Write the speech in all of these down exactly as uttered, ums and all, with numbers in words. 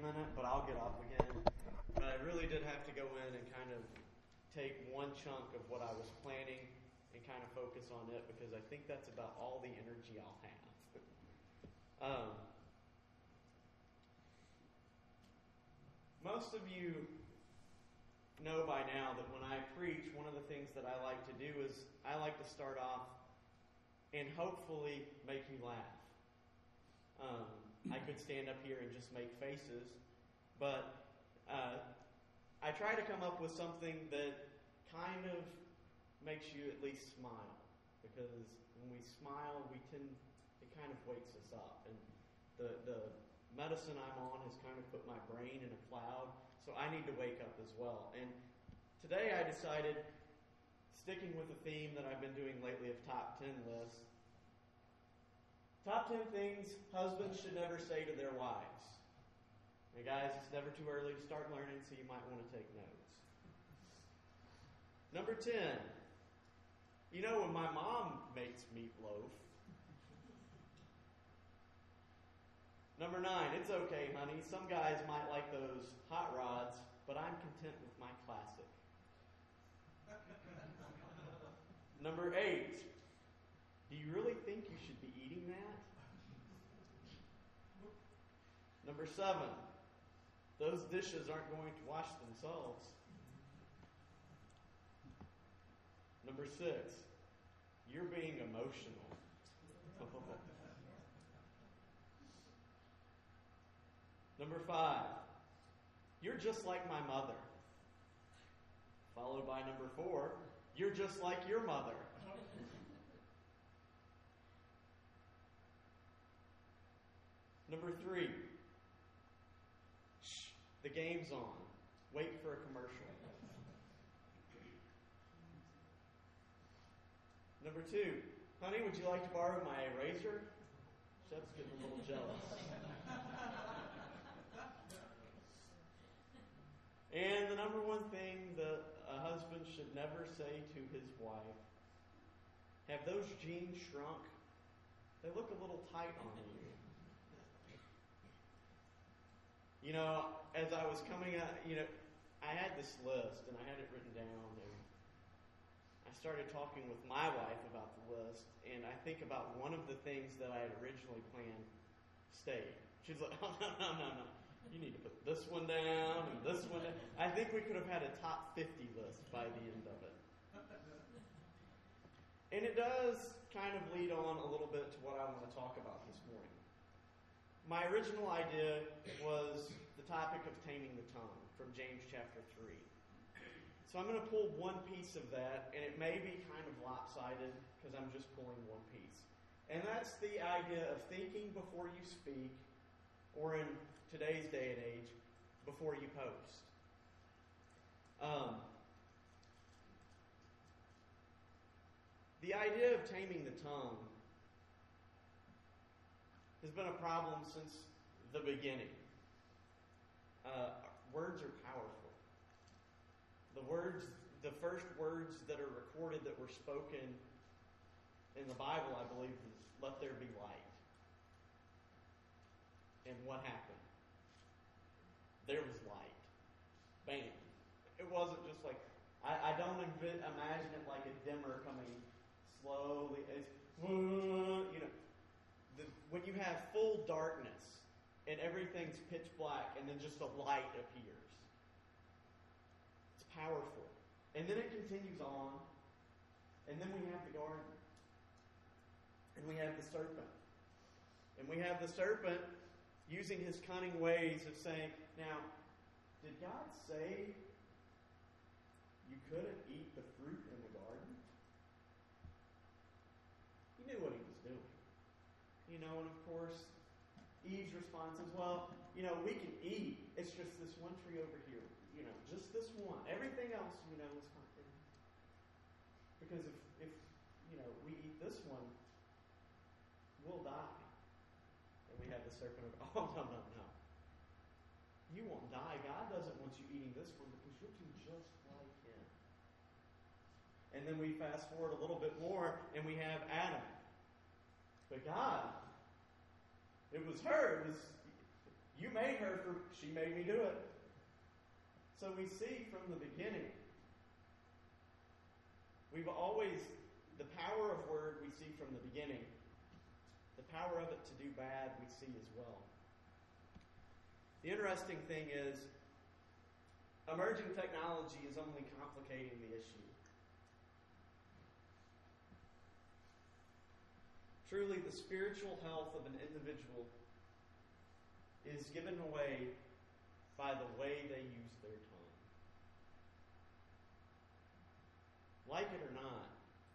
minute, but I'll get up again. But I really did have to go in and kind of take one chunk of what I was planning and kind of focus on it, because I think that's about all the energy I'll have. um, most of you know by now that when I preach, one of the things that I like to do is I like to start off and hopefully make you laugh. Um, I could stand up here and just make faces, but uh, I try to come up with something that kind of makes you at least smile, because when we smile, we tend it kind of wakes us up, and the the medicine I'm on has kind of put my brain in a cloud, so I need to wake up as well. And today I decided, sticking with the theme that I've been doing lately of top ten lists, top ten things husbands should never say to their wives. Hey guys, it's never too early to start learning, so you might want to take notes. Number ten, you know when my mom makes meatloaf. Number nine, it's okay, honey. Some guys might like those hot rods, but I'm content with my classic. Number eight, do you really think you should be eating that? Number seven, those dishes aren't going to wash themselves. Number six, you're being emotional. Number five, you're just like my mother. Followed by number four, you're just like your mother. Number three, shh, the game's on. Wait for a commercial. Number two, honey, would you like to borrow my eraser? Shep's getting a little jealous. And the number one thing that a husband should never say to his wife: have those jeans shrunk? They look a little tight on you. You know, as I was coming out, you know, I had this list and I had it written down, and I started talking with my wife about the list, and I think about one of the things that I had originally planned stayed. She's like, oh, no, no, no, no. You need to put this one down and this one down. I think we could have had a top fifty list by the end of it. And it does kind of lead on a little bit to what I want to talk about this morning. My original idea was the topic of taming the tongue from James chapter three. So I'm going to pull one piece of that, and it may be kind of lopsided because I'm just pulling one piece. And that's the idea of thinking before you speak, or in today's day and age, before you post. Um, the idea of taming the tongue has been a problem since the beginning. Uh, words are powerful. The words, the first words that are recorded that were spoken in the Bible, I believe, is "Let there be light." And what happened? There was light. Bam. It wasn't just like, I, I don't envi- imagine it like a dimmer coming slowly. It's, you know, the, when you have full darkness and everything's pitch black and then just a light appears. It's powerful. And then it continues on. And then we have the garden. And we have the serpent. And we have the serpent using his cunning ways of saying, now, did God say you couldn't eat the fruit in the garden? He knew what he was doing. You know, and of course, Eve's response is, well, you know, we can eat. It's just this one tree over here. You know, just this one. Everything else, you know, is fine. Because if, if, you know, we eat this one, we'll die. And we have the serpent of, oh, no, no, no. You won't die. God doesn't want you eating this one because you'll do just like him. And then we fast forward a little bit more and we have Adam. But God, it was her. It was, You made her, for she made me do it. So we see from the beginning, we've always, the power of word we see from the beginning. The power of it to do bad we see as well. The interesting thing is, emerging technology is only complicating the issue. Truly, the spiritual health of an individual is given away by the way they use their tongue. Like it or not,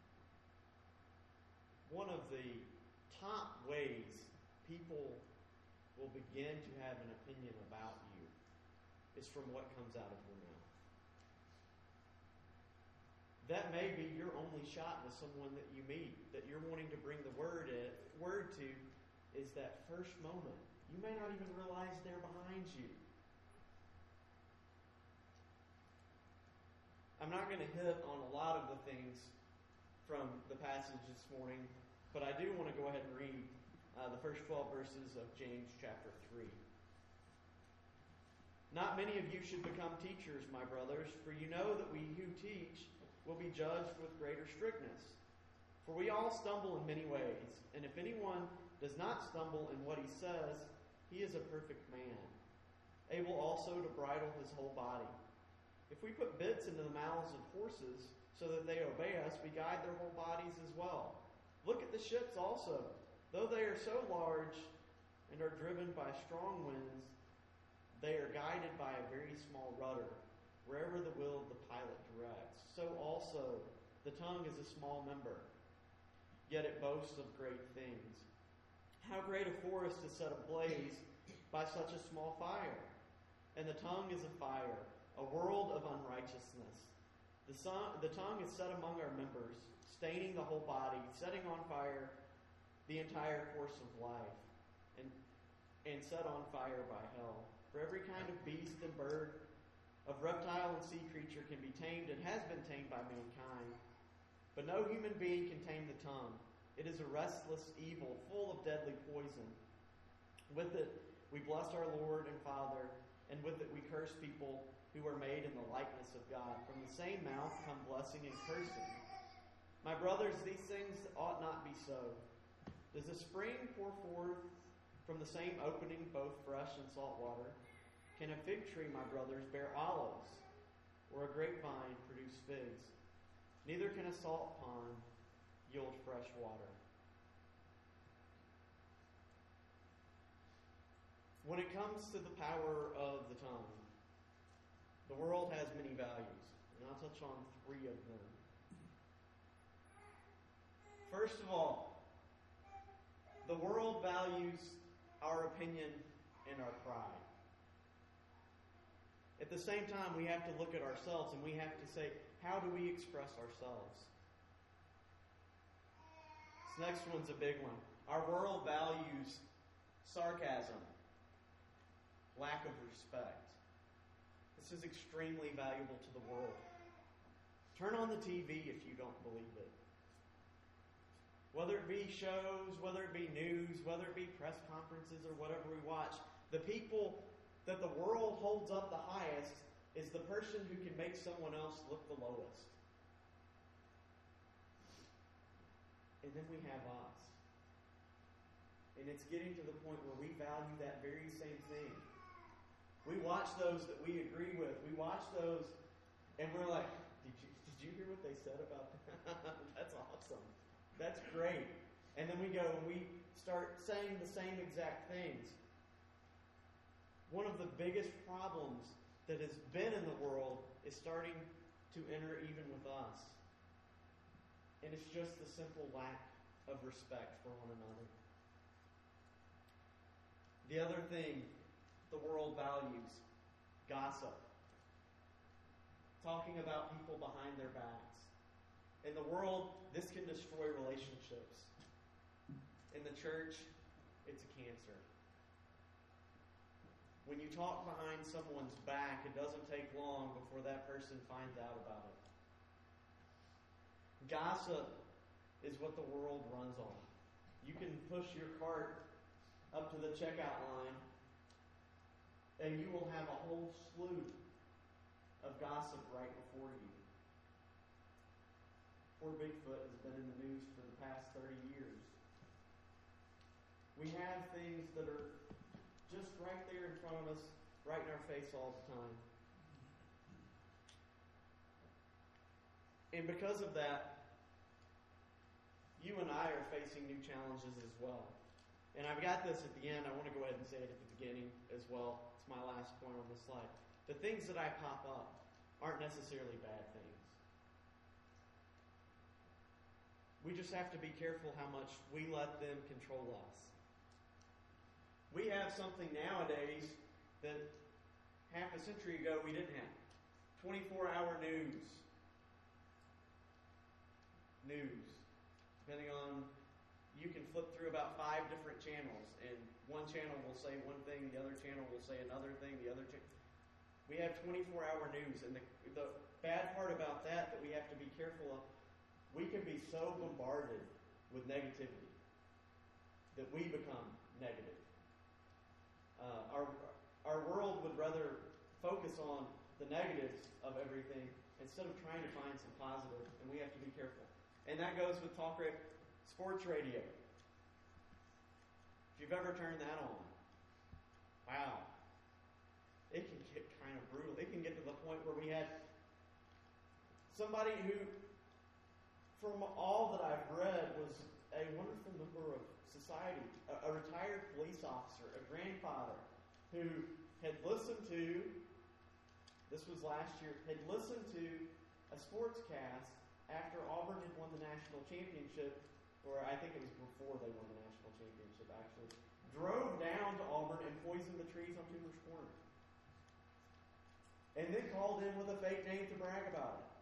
one of the top ways people will begin to have an opinion about you is from what comes out of your mouth. That may be your only shot with someone that you meet, that you're wanting to bring the word in, word to, is that first moment. You may not even realize they're behind you. I'm not going to hit on a lot of the things from the passage this morning, but I do want to go ahead and read uh, the first twelve verses of James chapter three. Not many of you should become teachers, my brothers, for you know that we who teach will be judged with greater strictness. For we all stumble in many ways, and if anyone does not stumble in what he says, he is a perfect man, able also to bridle his whole body. If we put bits into the mouths of horses so that they obey us, we guide their whole bodies as well. Look at the ships also. Though they are so large and are driven by strong winds, they are guided by a very small rudder, wherever the will of the pilot directs. So also the tongue is a small member, yet it boasts of great things. How great a forest is set ablaze by such a small fire. And the tongue is a fire, a world of unrighteousness. The, son, the tongue is set among our members, staining the whole body, setting on fire the entire course of life, and, and set on fire by hell. For every kind of beast and bird, of reptile and sea creature can be tamed and has been tamed by mankind. But no human being can tame the tongue. It is a restless evil, full of deadly poison. With it we bless our Lord and Father, and with it we curse people who are made in the likeness of God. From the same mouth come blessing and cursing. My brothers, these things ought not be so. Does a spring pour forth from the same opening both fresh and salt water? Can a fig tree, my brothers, bear olives, or a grapevine produce figs? Neither can a salt pond yield fresh water. When it comes to the power of the tongue, the world has many values, and I'll touch on three of them. First of all, the world values our opinion and our pride. At the same time, we have to look at ourselves and we have to say, how do we express ourselves? This next one's a big one. Our world values sarcasm, lack of respect. This is extremely valuable to the world. Turn on the T V if you don't believe it. Whether it be shows, whether it be news, whether it be press conferences or whatever we watch, the people that the world holds up the highest is the person who can make someone else look the lowest. And then we have us. And it's getting to the point where we value that very same thing. We watch those that we agree with. We watch those and we're like, did you, did you hear what they said about that? That's awesome. That's great. And then we go and we start saying the same exact things. One of the biggest problems that has been in the world is starting to enter even with us. And it's just the simple lack of respect for one another. The other thing the world values, gossip. Talking about people behind their backs. In the world, this can destroy relationships. In the church, it's a cancer. When you talk behind someone's back, it doesn't take long before that person finds out about it. Gossip is what the world runs on. You can push your cart up to the checkout line, and you will have a whole slew of gossip right before you. Poor Bigfoot has been in the news for the past thirty years. We have things that are just right there in front of us, right in our face all the time. And because of that, you and I are facing new challenges as well. And I've got this at the end. I want to go ahead and say it at the beginning as well. It's my last point on this slide. The things that I pop up aren't necessarily bad things. We just have to be careful how much we let them control us. We have something nowadays that half a century ago we didn't have. twenty-four hour news. News. Depending on, you can flip through about five different channels, and one channel will say one thing, the other channel will say another thing, the other channel. We have twenty-four hour news, and the, the bad part about that that we have to be careful of, we can be so bombarded with negativity that we become negative. Uh, our our world would rather focus on the negatives of everything instead of trying to find some positive, and we have to be careful. And that goes with talk radio, sports radio. If you've ever turned that on, wow, it can get kind of brutal. It can get to the point where we had somebody who, from all that I've read, was a wonderful member of society, a, a retired police officer, a grandfather, who had listened to, this was last year, had listened to a sportscast after Auburn had won the national championship, or I think it was before they won the national championship, actually, drove down to Auburn and poisoned the trees on Toomer's Corner. And then called in with a fake name to brag about it.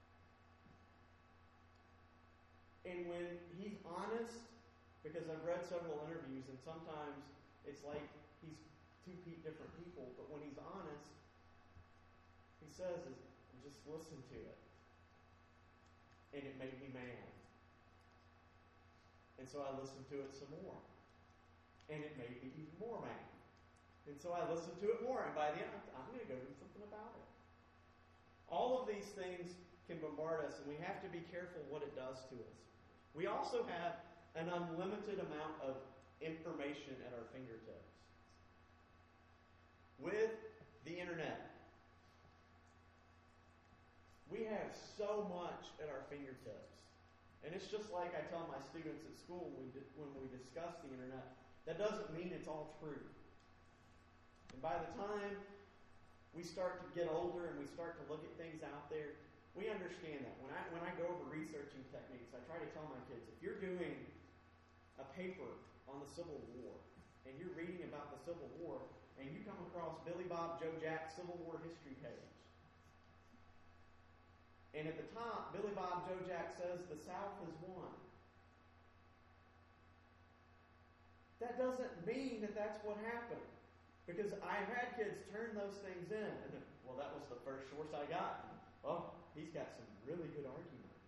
And when he's honest, because I've read several interviews, and sometimes it's like he's two different people, but when he's honest, he says, is just listen to it. And it made me mad. And so I listened to it some more. And it made me even more mad. And so I listened to it more, and by the end, I'm going to go do something about it. All of these things can bombard us, and we have to be careful what it does to us. We also have an unlimited amount of information at our fingertips. With the internet, we have so much at our fingertips. And it's just like I tell my students at school when we, di- when we discuss the internet, that doesn't mean it's all true. And by the time we start to get older and we start to look at things out there, we understand that. When I when I go over researching techniques, I try to tell my kids, if you're doing a paper on the Civil War, and you're reading about the Civil War, and you come across Billy Bob Joe Jack Civil War history page, and at the top, Billy Bob Joe Jack says the South has won. That doesn't mean that that's what happened. Because I've had kids turn those things in, and then, well, that was the first source I got. Oh, he's got some really good arguments.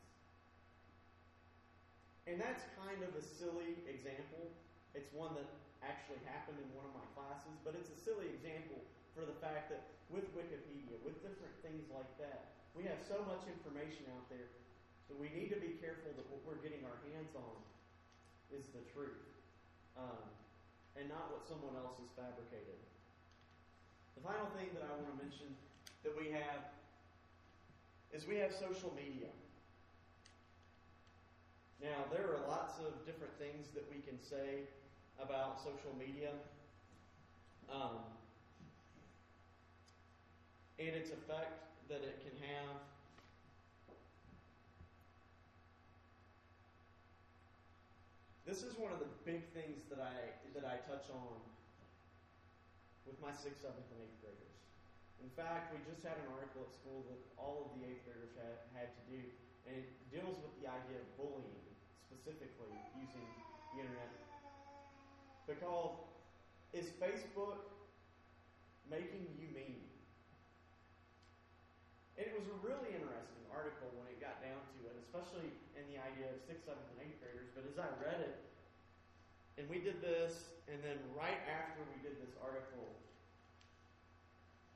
And that's kind of a silly example. It's one that actually happened in one of my classes, but it's a silly example for the fact that with Wikipedia, with different things like that, we have so much information out there that we need to be careful that what we're getting our hands on is the truth, um, and not what someone else has fabricated. The final thing that I want to mention that we have is we have social media. Now, there are lots of different things that we can say about social media, um, and its effect that it can have. This is one of the big things that I that I touch on with my sixth, seventh, and eighth graders. In fact, we just had an article at school that all of the eighth graders had, had to do, and it deals with the idea of bullying, specifically using the internet. Because, is Facebook making you mean? And it was a really interesting article when it got down to it, especially in the idea of sixth, seventh, and eighth graders. But as I read it, and we did this, and then right after we did this article,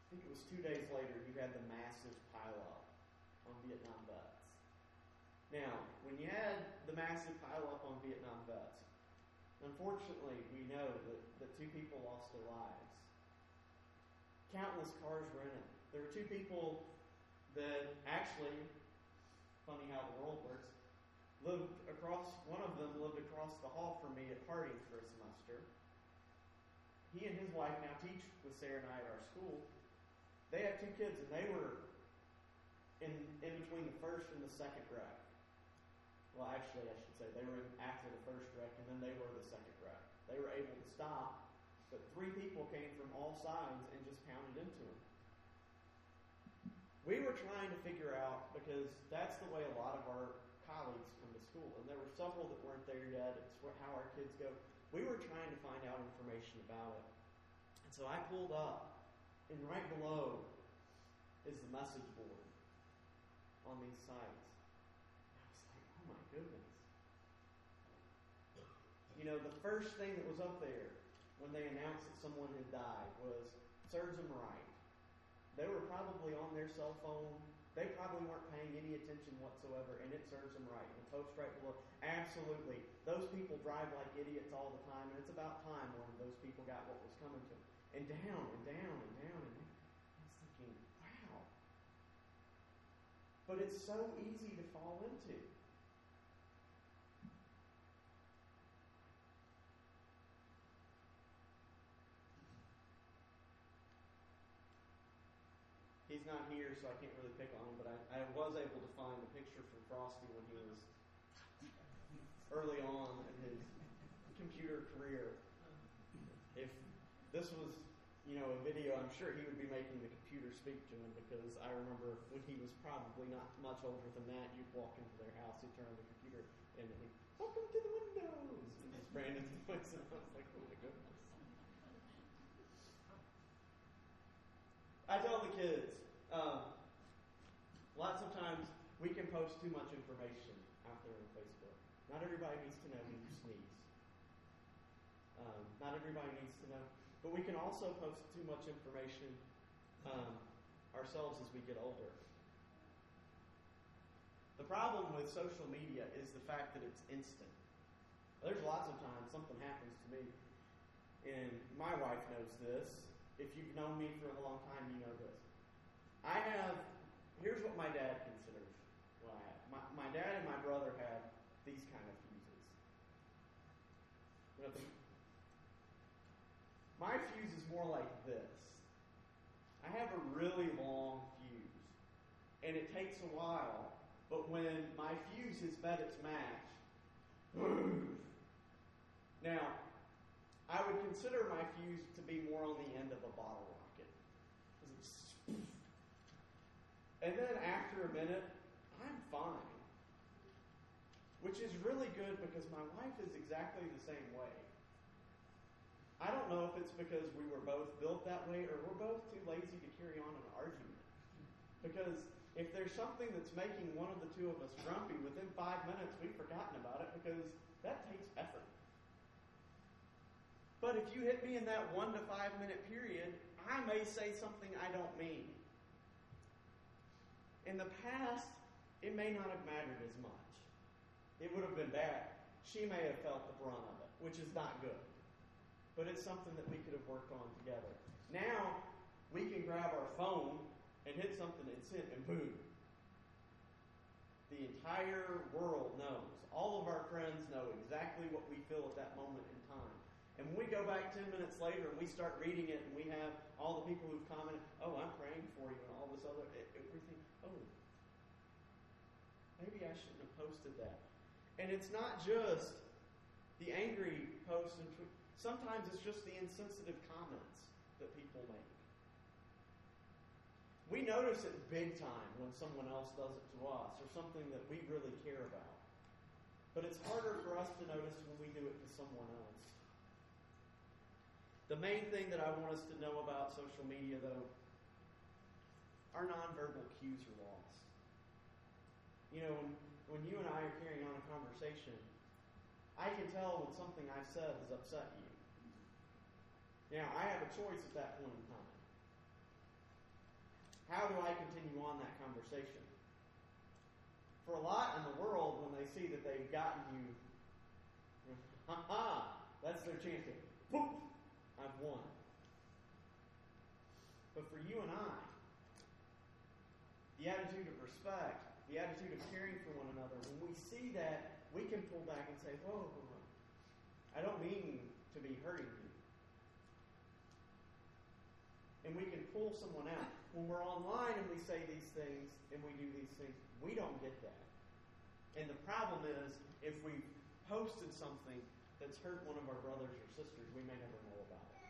think it was two days later, you had the massive pileup on Vietnam vets. Now, when you had the massive pileup on Vietnam vets, unfortunately, we know that, that two people lost their lives. Countless cars were in it. There were two people that actually, funny how the world works, lived across, one of them lived across the hall from me at Harding for a semester. He and his wife now teach with Sarah and I at our school. They have two kids, and they were in, in between the first and the second wreck. Well, actually, I should say, they were in after the first wreck, and then they were the second wreck. They were able to stop, but three people came from all sides and just pounded into them. We were trying to figure out, because that's the way a lot of our colleagues come to school, and there were several that weren't there yet. It's how our kids go. We were trying to find out information about it. And so I pulled up, and right below is the message board on these sites. I was like, oh my goodness. You know, the first thing that was up there when they announced that someone had died was, serves them right. They were probably on their cell phone. They probably weren't paying any attention whatsoever, and it serves them right. And the post right below, absolutely. Those people drive like idiots all the time, and it's about time when those people got what was coming to them. And down, and down, and down, and down. I was thinking, wow. But it's so easy to fall into. He's not here, so I can't really pick on him, but I, I was able to find a picture from Frosty when he was early on in his computer career. If this was, you know, a video, I'm sure he would be making the computer speak to him, because I remember when he was probably not much older than that, you'd walk into their house, he'd turn on the computer, and he'd, welcome to the Windows! And it's Brandon's voice, and I was like, oh my goodness. I tell the kids, um, lots of times we can post too much information out there on Facebook. Not everybody needs to know when you sneeze. Um, not everybody needs to know. But we can also post too much information um, ourselves as we get older. The problem with social media is the fact that it's instant. There's lots of times something happens to me, and my wife knows this. If you've known me for a long time, you know this. I have, here's what my dad considers what I have. My, my dad and my brother have these kind of fuses. You know, the, my fuse is more like this. I have a really long fuse, and it takes a while, but when my fuse has met its match, now, I would consider my fuse to be more on the end of a bottle rocket. And then after a minute, I'm fine. Which is really good, because my wife is exactly the same way. I don't know if it's because we were both built that way, or we're both too lazy to carry on an argument. Because if there's something that's making one of the two of us grumpy, within five minutes we've forgotten about it, because that takes effort. But if you hit me in that one to five minute period, I may say something I don't mean. In the past, it may not have mattered as much. It would have been bad. She may have felt the brunt of it, which is not good. But it's something that we could have worked on together. Now, we can grab our phone and hit something and send, and boom. The entire world knows. All of our friends know exactly what we feel at that moment in time. And when we go back ten minutes later and we start reading it, and we have all the people who've commented, oh, I'm praying for you, and all this other, everything, oh, maybe I shouldn't have posted that. And it's not just the angry posts and tweets. Sometimes it's just the insensitive comments that people make. We notice it big time when someone else does it to us, or something that we really care about. But it's harder for us to notice when we do it to someone else. The main thing that I want us to know about social media, though, our nonverbal cues are lost. You know, when, when you and I are carrying on a conversation, I can tell when something I've said has upset you. Now, I have a choice at that point in time. how do I continue on that conversation? For a lot in the world, when they see that they've gotten you, ha ha, that's their chance to, poof, I've won. But for you and I, the attitude of respect, the attitude of caring for one another, when we see that, we can pull back and say, whoa, whoa, whoa. I don't mean to be hurting you. And we can pull someone out. When we're online and we say these things and we do these things, we don't get that. And the problem is, if we posted something that's hurt one of our brothers or sisters, we may never know about it.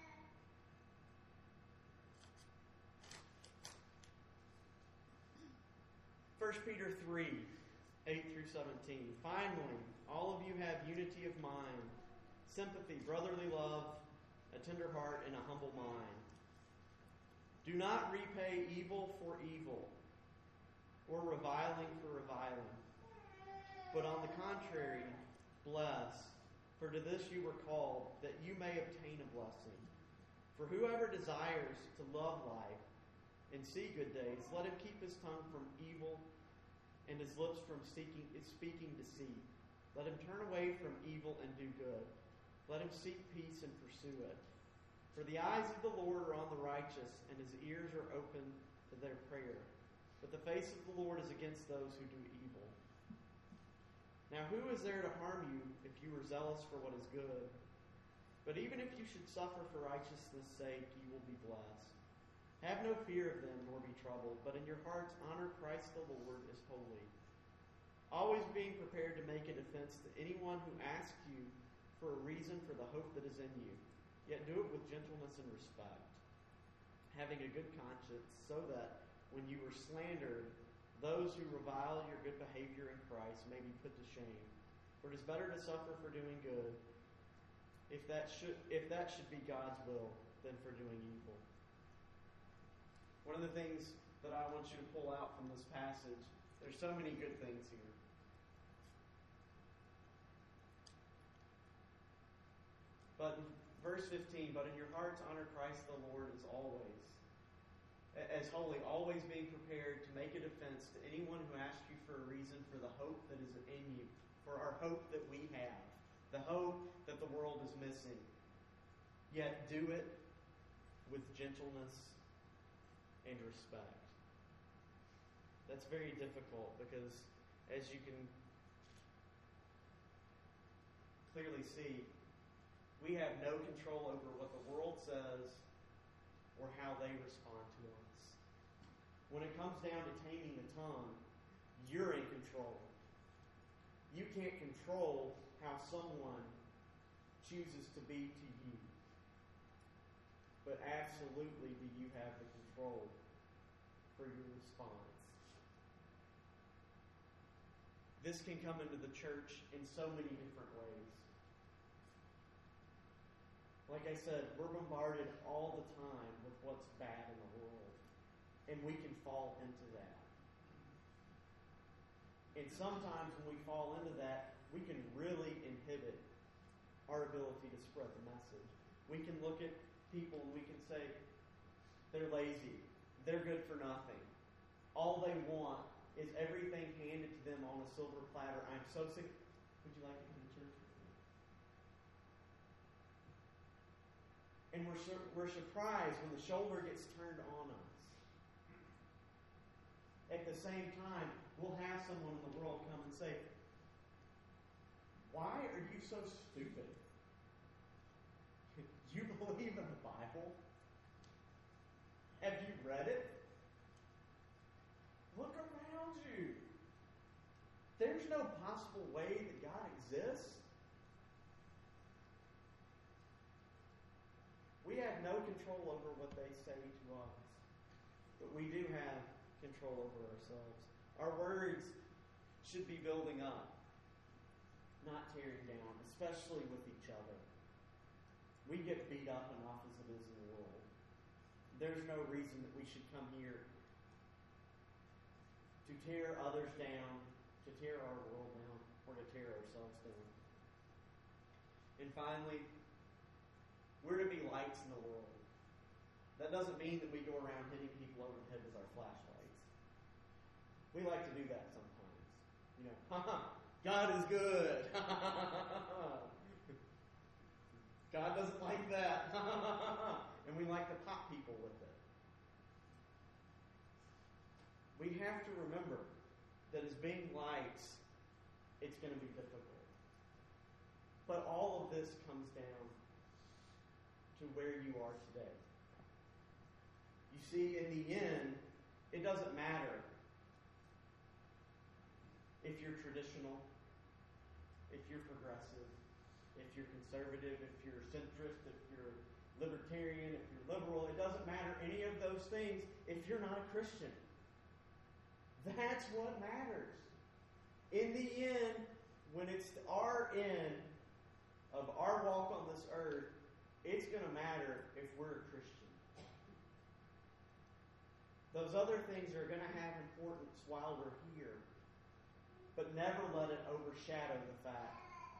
First Peter three, eight through seventeen. Finally, all of you have unity of mind, sympathy, brotherly love, a tender heart, and a humble mind. Do not repay evil for evil, or reviling for reviling. But on the contrary, bless, for to this you were called, that you may obtain a blessing. For whoever desires to love life and see good days, let him keep his tongue from evil and his lips from speaking, speaking deceit. Let him turn away from evil and do good. Let him seek peace and pursue it. For the eyes of the Lord are on the righteous, and his ears are open to their prayer. But the face of the Lord is against those who do evil. Now who is there to harm you if you are zealous for what is good? But even if you should suffer for righteousness' sake, you will be blessed. Have no fear of them, nor be troubled, but in your hearts honor Christ the Lord as holy. Always being prepared to make a defense to anyone who asks you for a reason for the hope that is in you. Yet do it with gentleness and respect, having a good conscience, so that when you are slandered, those who revile your good behavior in Christ may be put to shame. For it is better to suffer for doing good, if that should if that should be God's will, than for doing evil. One of the things that I want you to pull out from this passage, there's so many good things here. But in verse fifteen, but in your hearts honor Christ the Lord as always, as holy, always being prepared to make a defense to anyone who asks you for a reason for the hope that is in you, for our hope that we have, the hope that the world is missing. Yet do it with gentleness and respect. That's very difficult because, as you can clearly see, we have no control over what the world says or how they respond to us. When it comes down to taming the tongue, you're in control. You can't control how someone chooses to be to you. But absolutely do you have the control for your response. This can come into the church in so many different ways. Like I said, we're bombarded all the time with what's bad in the world. And we can fall into that. And sometimes when we fall into that, we can really inhibit our ability to spread the message. We can look at people and we can say, they're lazy. They're good for nothing. All they want is everything handed to them on a silver platter. I'm so sick. Would you like to come to church with me? And we're, sur- we're surprised when the shoulder gets turned on us. At the same time, we'll have someone in the world come and say, why are you so stupid? Do you believe in the Bible? Have you read it? Look around you. There's no possible way that God exists. We have no control over what they say to us. But we do have control over ourselves. Our words should be building up, not tearing down, especially with each other. We get beat up enough as it is in the world. There's no reason that we should come here to tear others down, to tear our world down, or to tear ourselves down. And finally, we're to be lights in the world. That doesn't mean that we go around hitting people over the head with our flashlights. We like to do that sometimes. You know, God is good. God doesn't like that. And we like to pop people with it. We have to remember that as being lights, it's going to be difficult. But all of this comes down to where you are today. You see, in the end, it doesn't matter if you're traditional, if you're progressive, if you're conservative, if you're centrist, if you're libertarian, if you're liberal. It doesn't matter any of those things if you're not a Christian. That's what matters. In the end, when it's our end of our walk on this earth, it's going to matter if we're a Christian. Those other things are going to have importance while we're here, but never let it overshadow the fact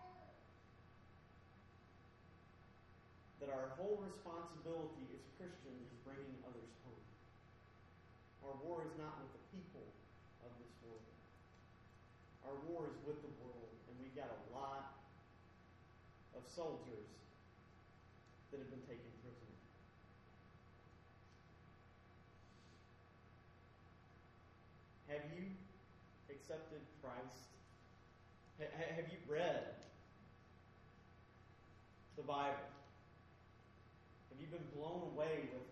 that our whole responsibility as Christians is bringing others home. Our war is not with the people of this world. Our war is with the world, and we've got a lot of soldiers that have been taken prisoner. Have you accepted Christ? Ha- have you read the Bible? Have you been blown away with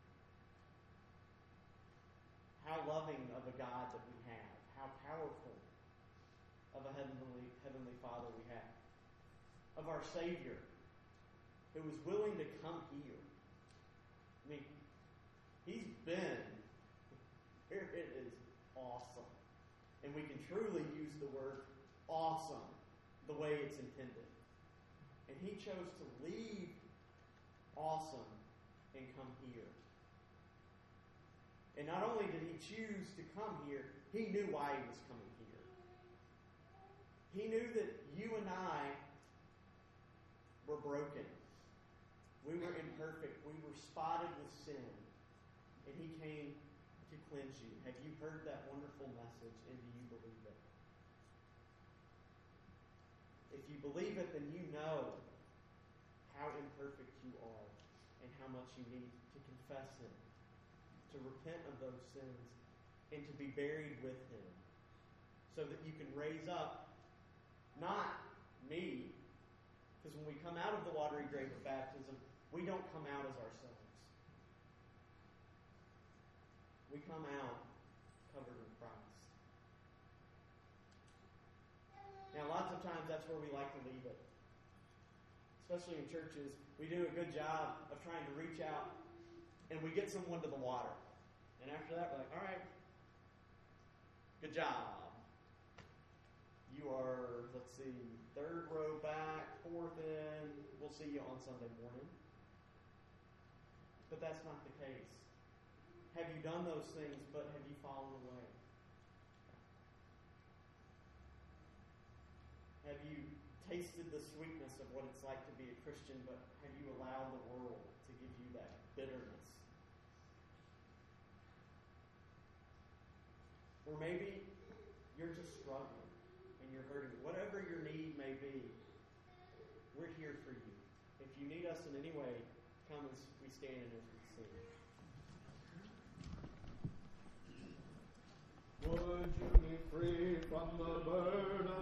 how loving of a God that we have, how powerful of a heavenly, heavenly Father we have, of our Savior who was willing to come here? I mean, He's been, here it is awesome. And we can truly use the word awesome the way it's intended. And He chose to leave awesome and come here. And not only did He choose to come here, He knew why He was coming here. He knew that you and I were broken. We were imperfect. We were spotted with sin. And He came to cleanse you. Have you heard that wonderful message, and do you believe it? If you believe it, then you know how imperfect you are and how much you need to confess Him, to repent of those sins, and to be buried with Him, so that you can raise up, not me, because when we come out of the watery grave of baptism, we don't come out as ourselves. We come out covered in Christ. Now, lots of times that's where we like to leave it. Especially in churches, we do a good job of trying to reach out, and we get someone to the water. And after that, we're like, all right, good job. You are, let's see, third row back, fourth in. We'll see you on Sunday morning. But that's not the case. Have you done those things, but have you fallen away? Have you tasted the sweetness of what it's like to be a Christian, but have you allowed the world to give you that bitterness? Or maybe you're just struggling and you're hurting. Whatever your need may be, we're here for you. If you need us in any way, come as we stand and as we sing. Would you be free from the burden